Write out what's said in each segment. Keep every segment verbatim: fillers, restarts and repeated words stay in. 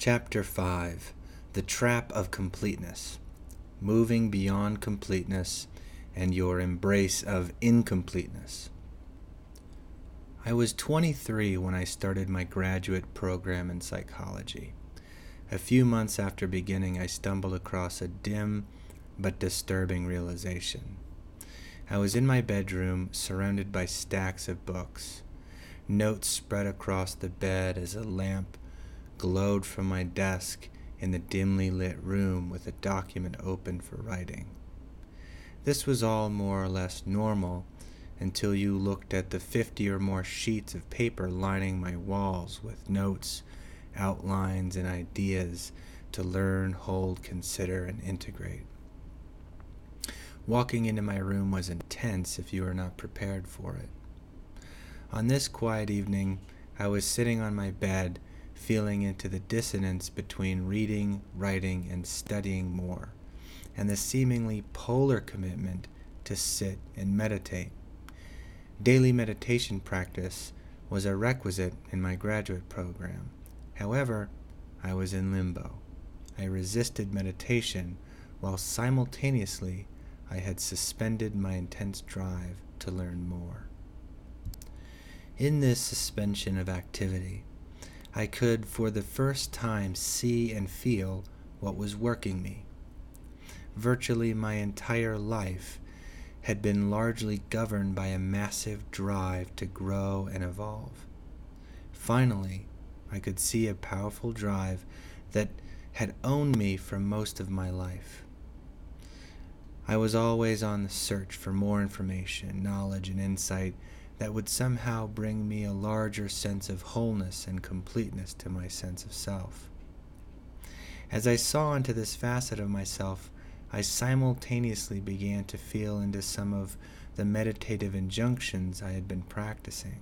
Chapter five. The Trap of Completeness. Moving beyond completeness and your embrace of incompleteness. I was twenty-three when I started my graduate program in psychology. A few months after beginning, I stumbled across a dim but disturbing realization. I was in my bedroom, surrounded by stacks of books. Notes spread across the bed as a lamp glowed from my desk in the dimly lit room with a document open for writing. This was all more or less normal until you looked at the fifty or more sheets of paper lining my walls with notes, outlines, and ideas to learn, hold, consider, and integrate. Walking into my room was intense if you were not prepared for it. On this quiet evening, I was sitting on my bed, feeling into the dissonance between reading, writing, and studying more, and the seemingly polar commitment to sit and meditate. Daily meditation practice was a requisite in my graduate program. However, I was in limbo. I resisted meditation while simultaneously I had suspended my intense drive to learn more. In this suspension of activity, I could for the first time see and feel what was working me. Virtually my entire life had been largely governed by a massive drive to grow and evolve. Finally, I could see a powerful drive that had owned me for most of my life. I was always on the search for more information, knowledge, and insight that would somehow bring me a larger sense of wholeness and completeness to my sense of self. As I saw into this facet of myself, I simultaneously began to feel into some of the meditative injunctions I had been practicing.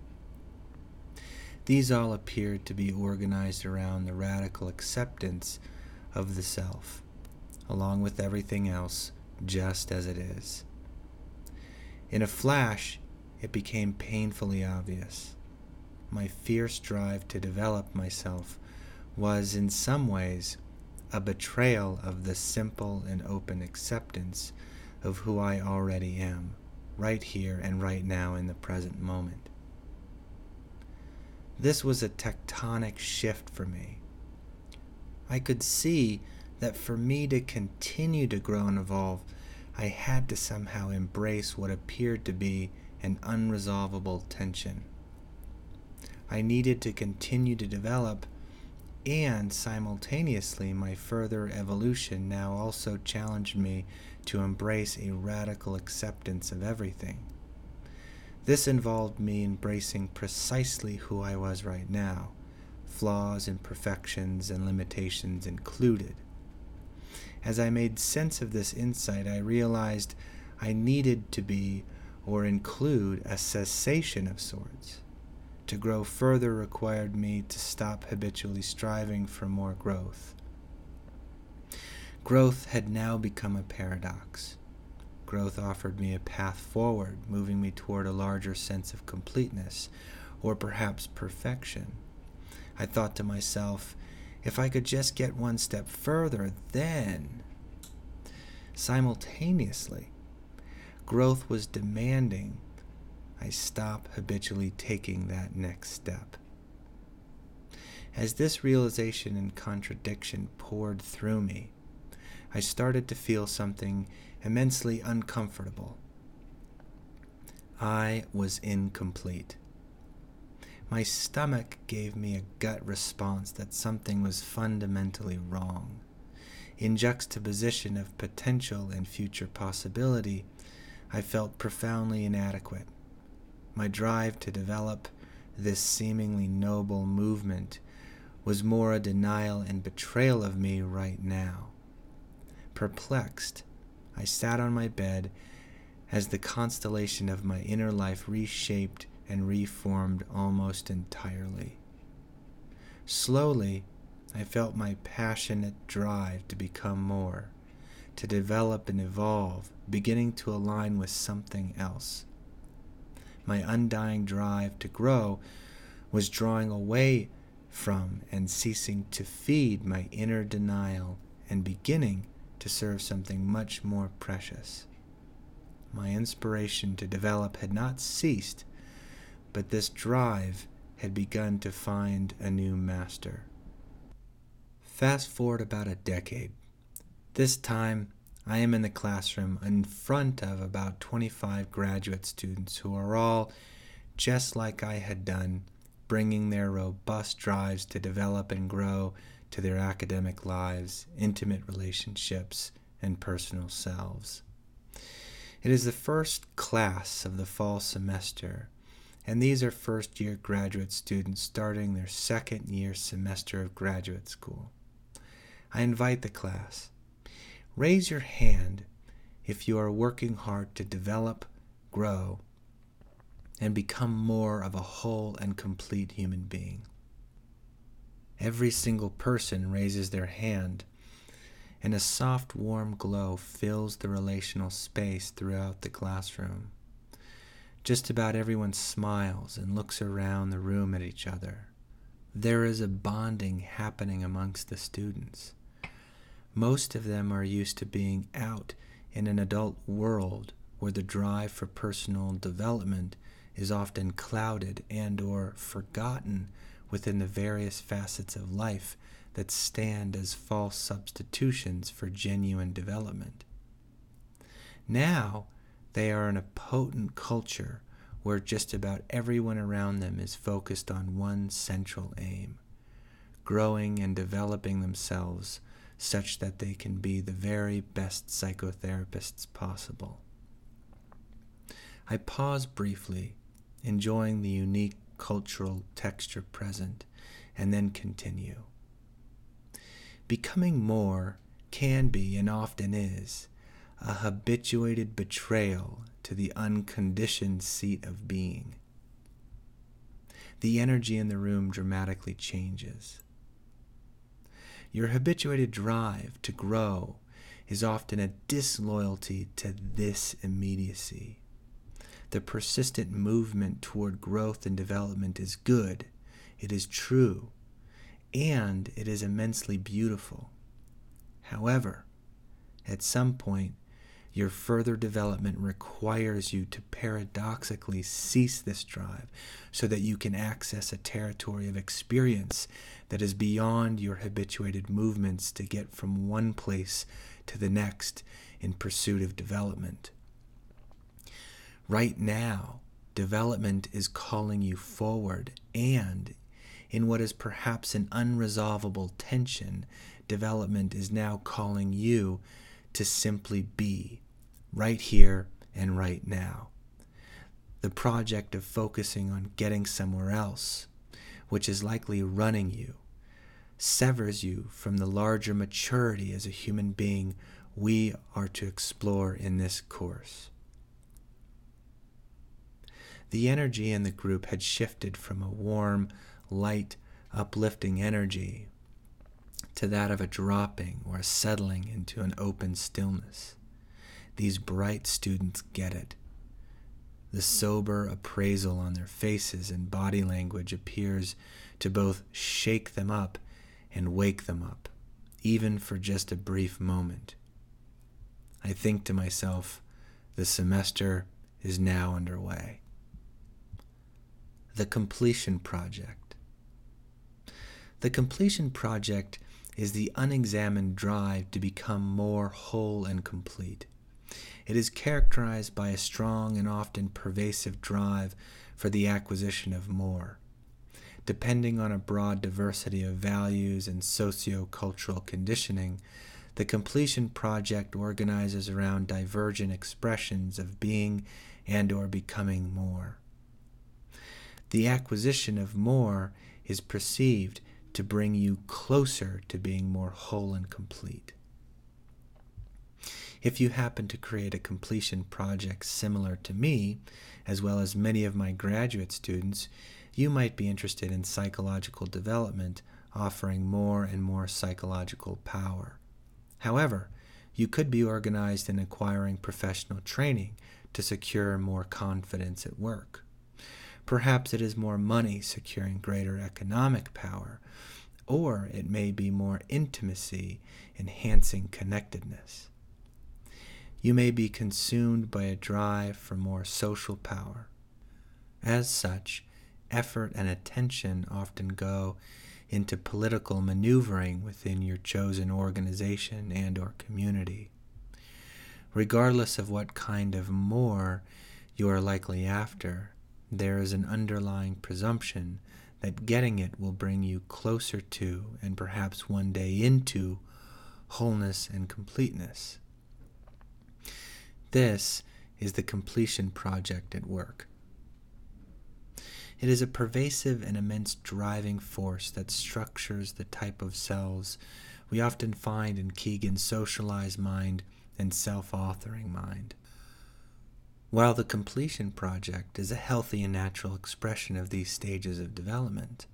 These all appeared to be organized around the radical acceptance of the self, along with everything else just as it is. In a flash, it became painfully obvious. My fierce drive to develop myself was, in some ways, a betrayal of the simple and open acceptance of who I already am, right here and right now in the present moment. This was a tectonic shift for me. I could see that for me to continue to grow and evolve, I had to somehow embrace what appeared to be an unresolvable tension. I needed to continue to develop, and simultaneously my further evolution now also challenged me to embrace a radical acceptance of everything. This involved me embracing precisely who I was right now, flaws, imperfections, and limitations included. As I made sense of this insight, I realized I needed to be or include a cessation of sorts. To grow further required me to stop habitually striving for more growth. Growth had now become a paradox. Growth offered me a path forward, moving me toward a larger sense of completeness, or perhaps perfection. I thought to myself, if I could just get one step further, then... Simultaneously, growth was demanding I stop habitually taking that next step. As this realization and contradiction poured through me, I started to feel something immensely uncomfortable. I was incomplete. My stomach gave me a gut response that something was fundamentally wrong. In juxtaposition of potential and future possibility, I felt profoundly inadequate. My drive to develop this seemingly noble movement was more a denial and betrayal of me right now. Perplexed, I sat on my bed as the constellation of my inner life reshaped and reformed almost entirely. Slowly, I felt my passionate drive to become more, to develop and evolve, beginning to align with something else. My undying drive to grow was drawing away from and ceasing to feed my inner denial and beginning to serve something much more precious. My inspiration to develop had not ceased, but this drive had begun to find a new master. Fast forward about a decade. This time, I am in the classroom in front of about twenty-five graduate students who are all, just like I had done, bringing their robust drives to develop and grow to their academic lives, intimate relationships, and personal selves. It is the first class of the fall semester, and these are first-year graduate students starting their second-year semester of graduate school. I invite the class. Raise your hand if you are working hard to develop, grow, and become more of a whole and complete human being. Every single person raises their hand, and a soft, warm glow fills the relational space throughout the classroom. Just about everyone smiles and looks around the room at each other. There is a bonding happening amongst the students. Most of them are used to being out in an adult world where the drive for personal development is often clouded and or forgotten within the various facets of life that stand as false substitutions for genuine development. Now, they are in a potent culture where just about everyone around them is focused on one central aim, growing and developing themselves such that they can be the very best psychotherapists possible. I pause briefly, enjoying the unique cultural texture present, and then continue. Becoming more can be, and often is, a habituated betrayal to the unconditioned seat of being. The energy in the room dramatically changes. Your habituated drive to grow is often a disloyalty to this immediacy. The persistent movement toward growth and development is good, it is true, and it is immensely beautiful. However, at some point, your further development requires you to paradoxically cease this drive so that you can access a territory of experience that is beyond your habituated movements to get from one place to the next in pursuit of development. Right now, development is calling you forward, and in what is perhaps an unresolvable tension, development is now calling you to simply be, right here and right now. The project of focusing on getting somewhere else, which is likely running you, severs you from the larger maturity as a human being we are to explore in this course. The energy in the group had shifted from a warm, light, uplifting energy to that of a dropping or a settling into an open stillness. These bright students get it. The sober appraisal on their faces and body language appears to both shake them up and wake them up, even for just a brief moment. I think to myself, the semester is now underway. The completion project. The completion project is the unexamined drive to become more whole and complete. It is characterized by a strong and often pervasive drive for the acquisition of more. Depending on a broad diversity of values and socio-cultural conditioning, the completion project organizes around divergent expressions of being and or becoming more. The acquisition of more is perceived to bring you closer to being more whole and complete. If you happen to create a completion project similar to me, as well as many of my graduate students, you might be interested in psychological development, offering more and more psychological power. However, you could be organized in acquiring professional training to secure more confidence at work. Perhaps it is more money securing greater economic power, or it may be more intimacy enhancing connectedness. You may be consumed by a drive for more social power. As such, effort and attention often go into political maneuvering within your chosen organization and or community. Regardless of what kind of more you are likely after, there is an underlying presumption that getting it will bring you closer to, and perhaps one day into, wholeness and completeness. This is the completion project at work. It is a pervasive and immense driving force that structures the type of selves we often find in Kegan's socialized mind and self-authoring mind. While the completion project is a healthy and natural expression of these stages of development,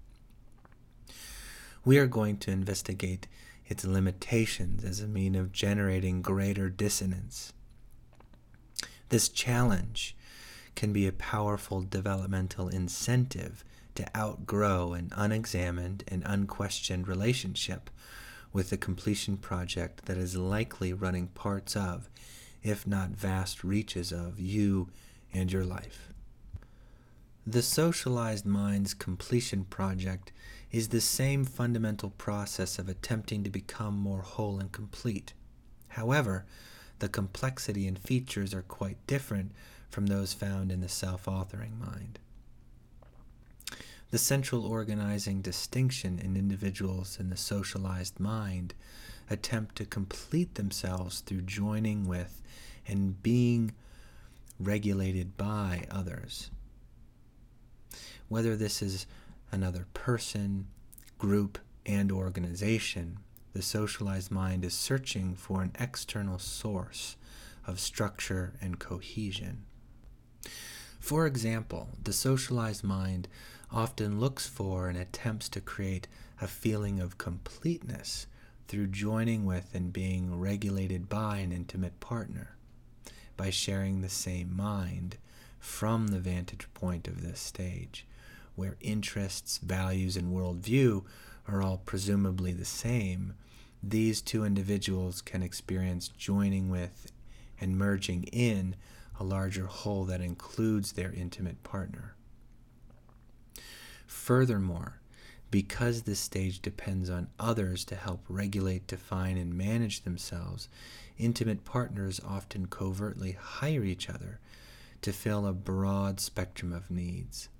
we are going to investigate its limitations as a means of generating greater dissonance. This challenge can be a powerful developmental incentive to outgrow an unexamined and unquestioned relationship with the completion project that is likely running parts of, if not vast reaches of, you and your life. The socialized mind's completion project is the same fundamental process of attempting to become more whole and complete. However, the complexity and features are quite different from those found in the self-authoring mind. The central organizing distinction in individuals in the socialized mind attempt to complete themselves through joining with and being regulated by others. Whether this is another person, group, and organization, the socialized mind is searching for an external source of structure and cohesion. For example, the socialized mind often looks for and attempts to create a feeling of completeness through joining with and being regulated by an intimate partner, by sharing the same mind from the vantage point of this stage, where interests, values, and worldview are all presumably the same. These two individuals can experience joining with and merging in a larger whole that includes their intimate partner. Furthermore, because this stage depends on others to help regulate, define, and manage themselves, intimate partners often covertly hire each other to fill a broad spectrum of needs.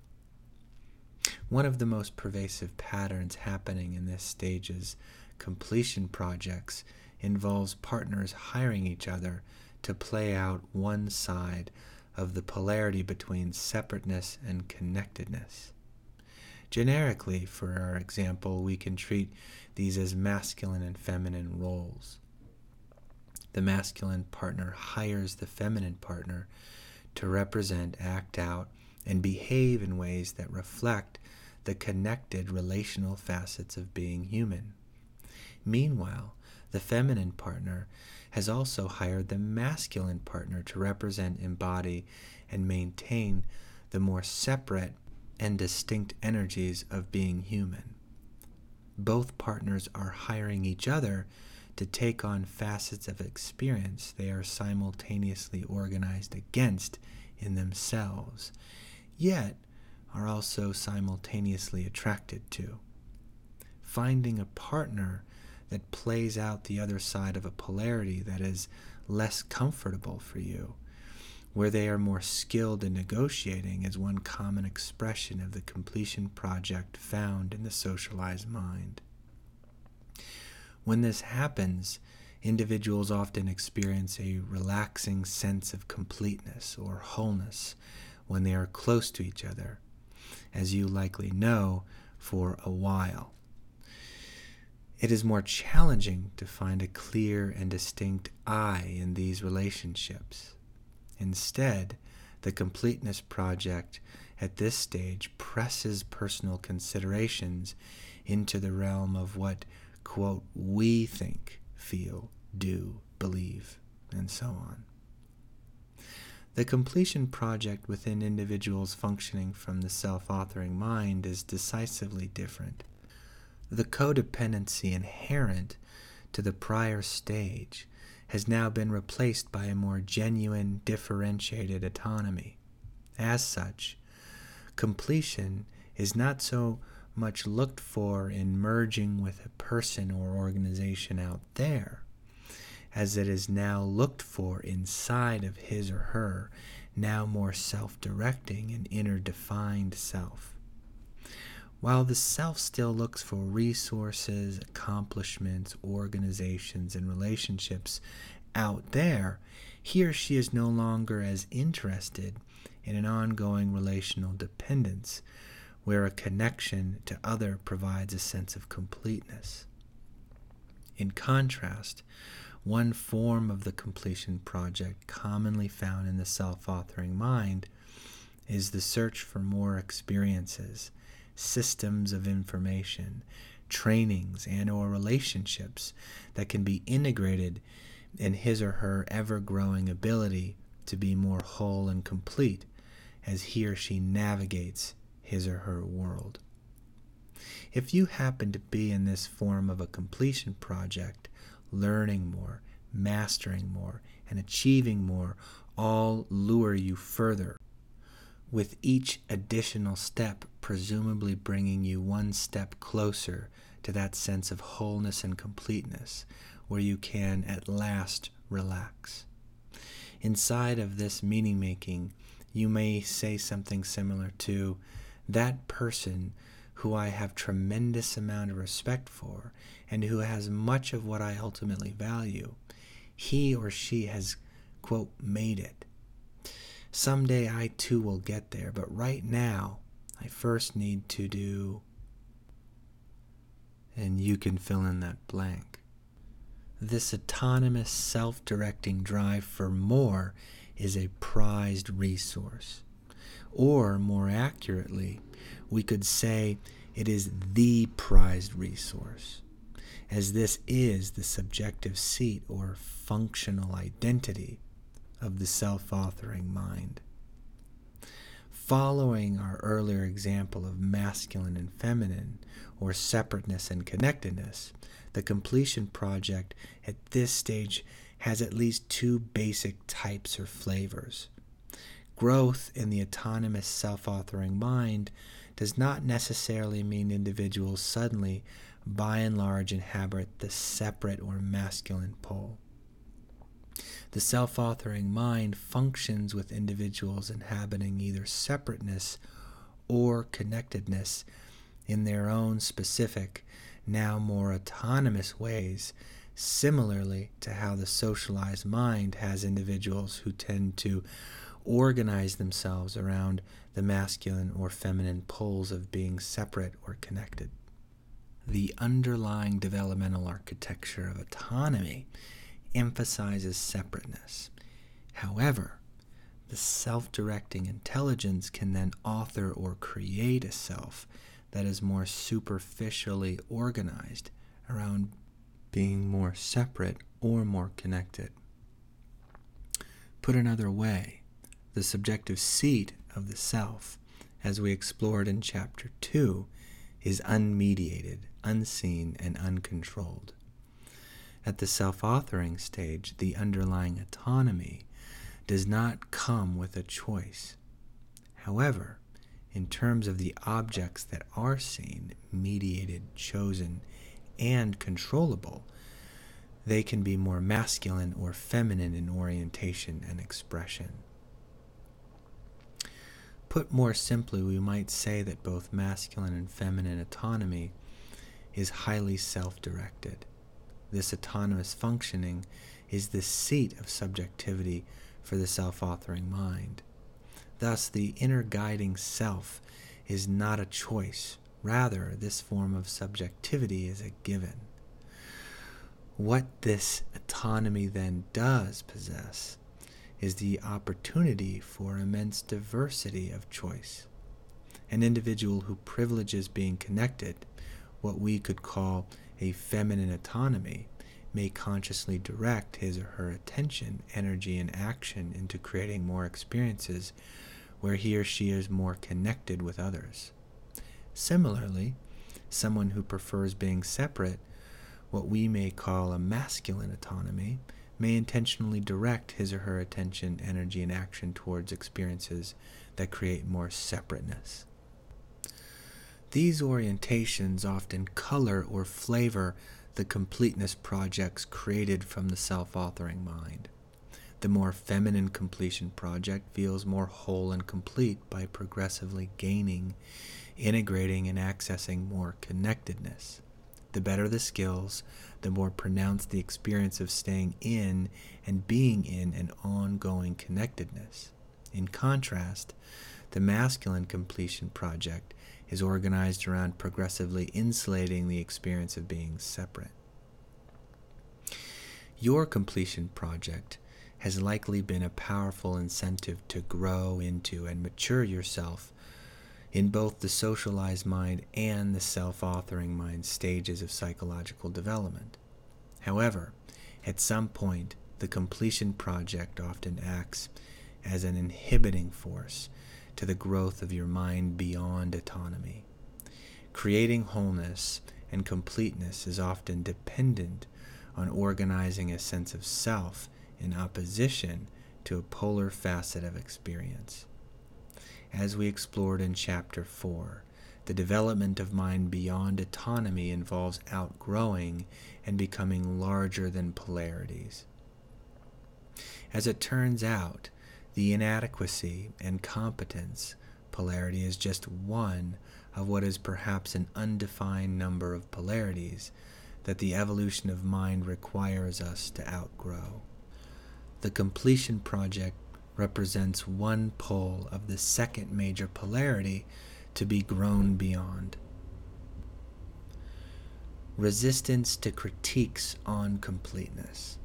One of the most pervasive patterns happening in this stage's completion projects involves partners hiring each other to play out one side of the polarity between separateness and connectedness. Generically, for our example, we can treat these as masculine and feminine roles. The masculine partner hires the feminine partner to represent, act out, and behave in ways that reflect the connected relational facets of being human. Meanwhile, the feminine partner has also hired the masculine partner to represent, embody, and maintain the more separate and distinct energies of being human. Both partners are hiring each other to take on facets of experience they are simultaneously organized against in themselves, yet are also simultaneously attracted to. Finding a partner that plays out the other side of a polarity that is less comfortable for you, where they are more skilled in negotiating, is one common expression of the completion project found in the socialized mind. When this happens, individuals often experience a relaxing sense of completeness or wholeness when they are close to each other, as you likely know, for a while. It is more challenging to find a clear and distinct I in these relationships. Instead, the completeness project at this stage presses personal considerations into the realm of what, quote, we think, feel, do, believe, and so on. The completion project within individuals functioning from the self-authoring mind is decisively different. The codependency inherent to the prior stage has now been replaced by a more genuine, differentiated autonomy. As such, completion is not so much looked for in merging with a person or organization out there, as it is now looked for inside of his or her now more self-directing and inner-defined self. While the self still looks for resources, accomplishments, organizations, and relationships out there, he or she is no longer as interested in an ongoing relational dependence, where a connection to other provides a sense of completeness. In contrast, one form of the completion project commonly found in the self-authoring mind is the search for more experiences, systems of information, trainings, and or relationships that can be integrated in his or her ever-growing ability to be more whole and complete as he or she navigates his or her world. If you happen to be in this form of a completion project, learning more, mastering more, and achieving more all lure you further, with each additional step presumably bringing you one step closer to that sense of wholeness and completeness, where you can at last relax. Inside of this meaning-making, you may say something similar to, "That person who I have tremendous amount of respect for and who has much of what I ultimately value, he or she has, quote, made it. Someday I too will get there, but right now I first need to do," and you can fill in that blank. This autonomous, self-directing drive for more is a prized resource. Or, more accurately, we could say it is the prized resource, as this is the subjective seat or functional identity of the self-authoring mind. Following our earlier example of masculine and feminine, or separateness and connectedness, the completion project at this stage has at least two basic types or flavors. Growth in the autonomous self-authoring mind does not necessarily mean individuals suddenly, by and large, inhabit the separate or masculine pole. The self-authoring mind functions with individuals inhabiting either separateness or connectedness in their own specific, now more autonomous ways, similarly to how the socialized mind has individuals who tend to organize themselves around the masculine or feminine poles of being separate or connected. The underlying developmental architecture of autonomy emphasizes separateness. However, the self-directing intelligence can then author or create a self that is more superficially organized around being more separate or more connected. Put another way, the subjective seat of the self, as we explored in Chapter two, is unmediated, unseen, and uncontrolled. At the self-authoring stage, the underlying autonomy does not come with a choice. However, in terms of the objects that are seen, mediated, chosen, and controllable, they can be more masculine or feminine in orientation and expression. Put more simply, we might say that both masculine and feminine autonomy is highly self-directed. This autonomous functioning is the seat of subjectivity for the self-authoring mind. Thus, the inner guiding self is not a choice. Rather, this form of subjectivity is a given. What this autonomy then does possess is the opportunity for immense diversity of choice. An individual who privileges being connected, what we could call a feminine autonomy, may consciously direct his or her attention, energy, and action into creating more experiences where he or she is more connected with others. Similarly, someone who prefers being separate, what we may call a masculine autonomy, may intentionally direct his or her attention, energy, and action towards experiences that create more separateness. These orientations often color or flavor the completeness projects created from the self-authoring mind. The more feminine completion project feels more whole and complete by progressively gaining, integrating, and accessing more connectedness. The better the skills, the more pronounced the experience of staying in and being in an ongoing connectedness. In contrast, the masculine completion project is organized around progressively insulating the experience of being separate. Your completion project has likely been a powerful incentive to grow into and mature yourself in both the socialized mind and the self-authoring mind stages of psychological development. However, at some point, the completion project often acts as an inhibiting force to the growth of your mind beyond autonomy. Creating wholeness and completeness is often dependent on organizing a sense of self in opposition to a polar facet of experience. As we explored in Chapter four, the development of mind beyond autonomy involves outgrowing and becoming larger than polarities. As it turns out, the inadequacy and competence polarity is just one of what is perhaps an undefined number of polarities that the evolution of mind requires us to outgrow. The completion project represents one pole of the second major polarity to be grown beyond. Resistance to critiques on completeness.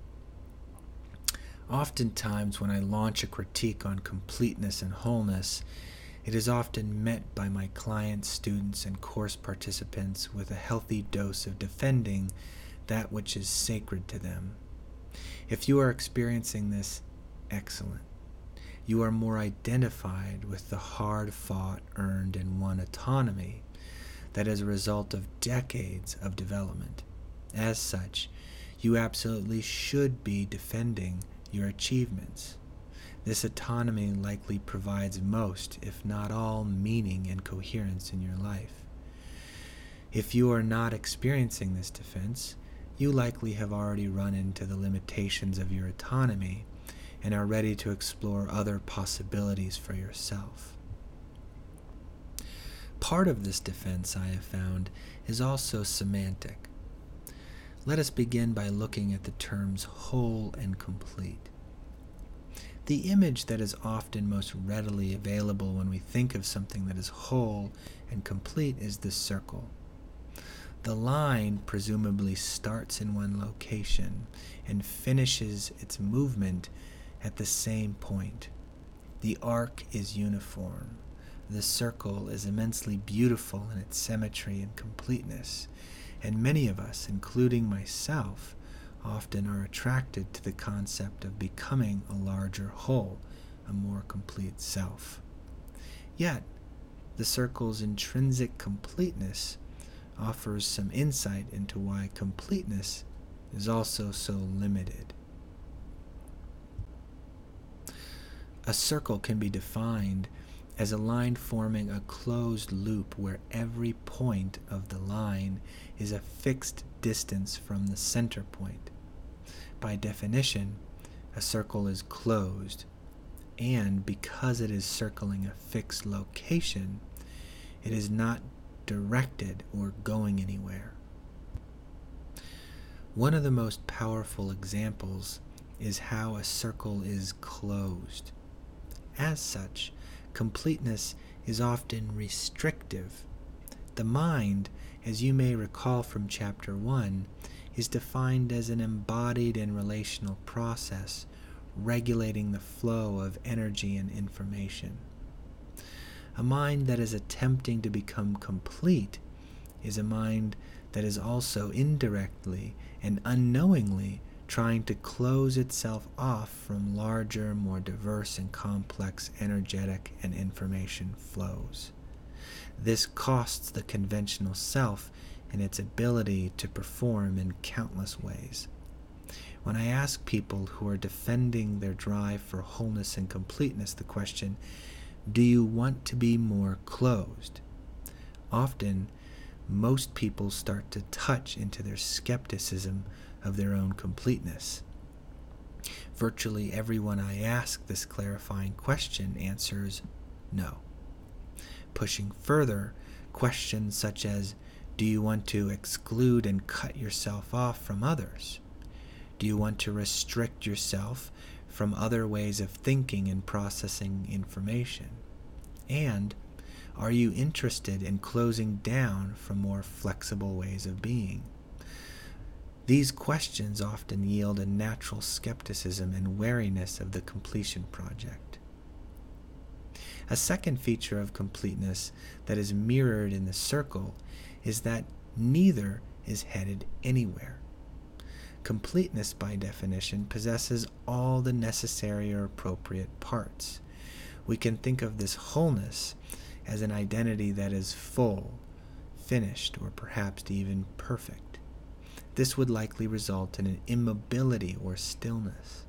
Oftentimes, when I launch a critique on completeness and wholeness, it is often met by my clients, students, and course participants with a healthy dose of defending that which is sacred to them. If you are experiencing this, excellent. You are more identified with the hard-fought, earned, and won autonomy that is a result of decades of development. As such, you absolutely should be defending your achievements. This autonomy likely provides most, if not all, meaning and coherence in your life. If you are not experiencing this defense, you likely have already run into the limitations of your autonomy and are ready to explore other possibilities for yourself. Part of this defense, I have found, is also semantic. Let us begin by looking at the terms whole and complete. The image that is often most readily available when we think of something that is whole and complete is the circle. The line presumably starts in one location and finishes its movement at the same point. The arc is uniform. The circle is immensely beautiful in its symmetry and completeness, and many of us, including myself, often are attracted to the concept of becoming a larger whole, a more complete self. Yet, the circle's intrinsic completeness offers some insight into why completeness is also so limited. A circle can be defined as a line forming a closed loop where every point of the line is a fixed distance from the center point. By definition, a circle is closed, and because it is circling a fixed location, it is not directed or going anywhere. One of the most powerful examples is how a circle is closed. As such, completeness is often restrictive. The mind, as you may recall from Chapter one, is defined as an embodied and relational process regulating the flow of energy and information. A mind that is attempting to become complete is a mind that is also indirectly and unknowingly trying to close itself off from larger, more diverse and complex energetic and information flows. This costs the conventional self in its ability to perform in countless ways. When I ask people who are defending their drive for wholeness and completeness the question, do you want to be more closed? Often, most people start to touch into their skepticism of their own completeness. Virtually everyone I ask this clarifying question answers no. Pushing further, questions such as, do you want to exclude and cut yourself off from others? Do you want to restrict yourself from other ways of thinking and processing information? And are you interested in closing down from more flexible ways of being? These questions often yield a natural skepticism and wariness of the completion project. A second feature of completeness that is mirrored in the circle is that neither is headed anywhere. Completeness, by definition, possesses all the necessary or appropriate parts. We can think of this wholeness as an identity that is full, finished, or perhaps even perfect. This would likely result in an immobility or stillness.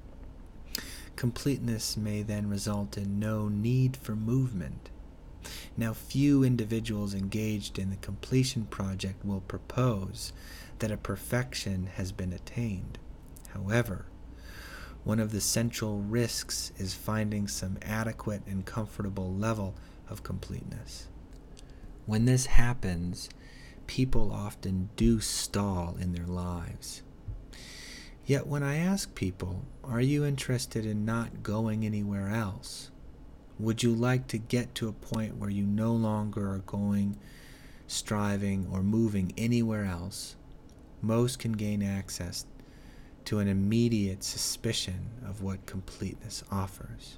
Completeness may then result in no need for movement. Now, few individuals engaged in the completion project will propose that a perfection has been attained. However, one of the central risks is finding some adequate and comfortable level of completeness. When this happens, people often do stall in their lives. Yet when I ask people, are you interested in not going anywhere else? Would you like to get to a point where you no longer are going, striving, or moving anywhere else? Most can gain access to an immediate suspicion of what completeness offers.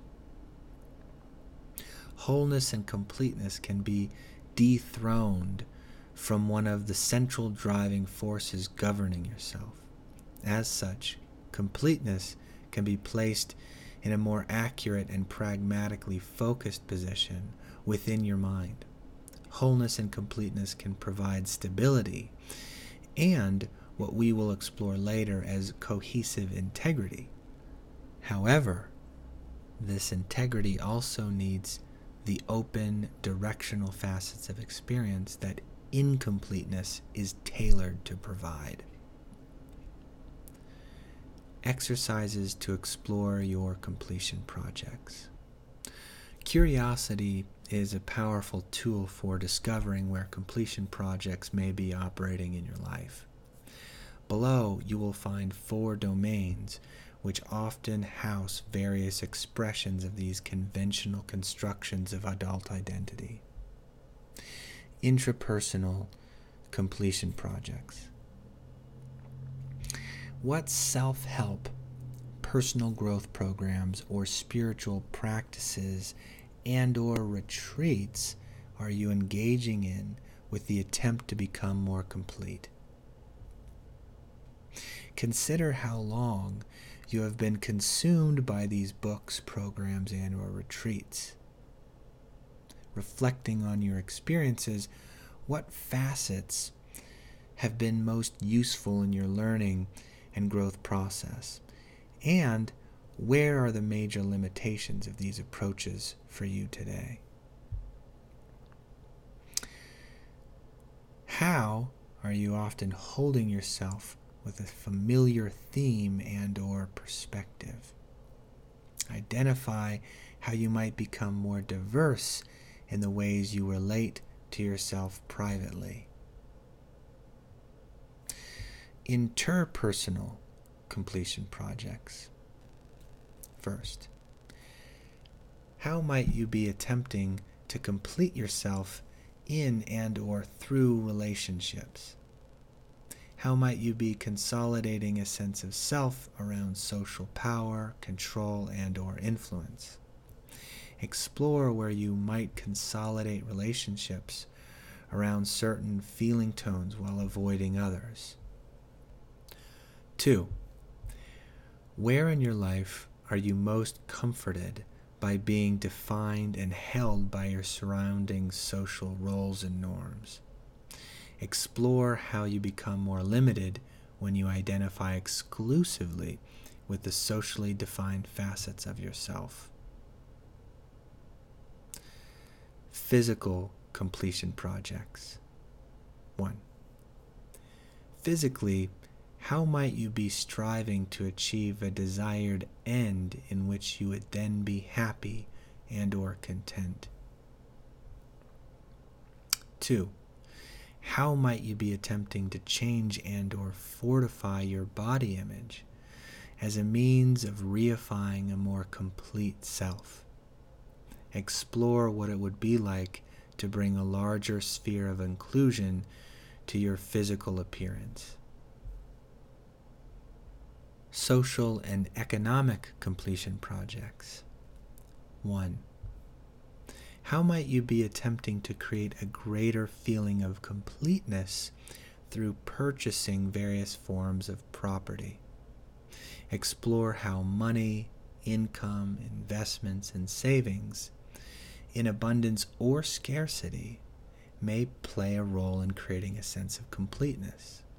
Wholeness and completeness can be dethroned from one of the central driving forces governing yourself. As such, completeness can be placed in a more accurate and pragmatically focused position within your mind. Wholeness and completeness can provide stability and what we will explore later as cohesive integrity. However, this integrity also needs the open, directional facets of experience that incompleteness is tailored to provide. Exercises to explore your completion projects. Curiosity is a powerful tool for discovering where completion projects may be operating in your life. Below, you will find four domains which often house various expressions of these conventional constructions of adult identity. Intrapersonal completion projects. What self-help, personal growth programs, or spiritual practices and or retreats are you engaging in with the attempt to become more complete? Consider how long you have been consumed by these books, programs, and or retreats. Reflecting on your experiences, what facets have been most useful in your learning and growth process? And where are the major limitations of these approaches for you today? How are you often holding yourself with a familiar theme and or perspective? Identify how you might become more diverse in the ways you relate to yourself privately. Interpersonal completion projects. First, how might you be attempting to complete yourself in and or through relationships? How might you be consolidating a sense of self around social power, control, and or influence? Explore where you might consolidate relationships around certain feeling tones while avoiding others. Two, where in your life are you most comforted by being defined and held by your surrounding social roles and norms? Explore how you become more limited when you identify exclusively with the socially defined facets of yourself. Physical completion projects. One, physically, how might you be striving to achieve a desired end in which you would then be happy and or content? Two, how might you be attempting to change and or fortify your body image as a means of reifying a more complete self? Explore what it would be like to bring a larger sphere of inclusion to your physical appearance. Social and economic completion projects. One, how might you be attempting to create a greater feeling of completeness through purchasing various forms of property? Explore how money, income, investments, and savings, in abundance or scarcity, may play a role in creating a sense of completeness.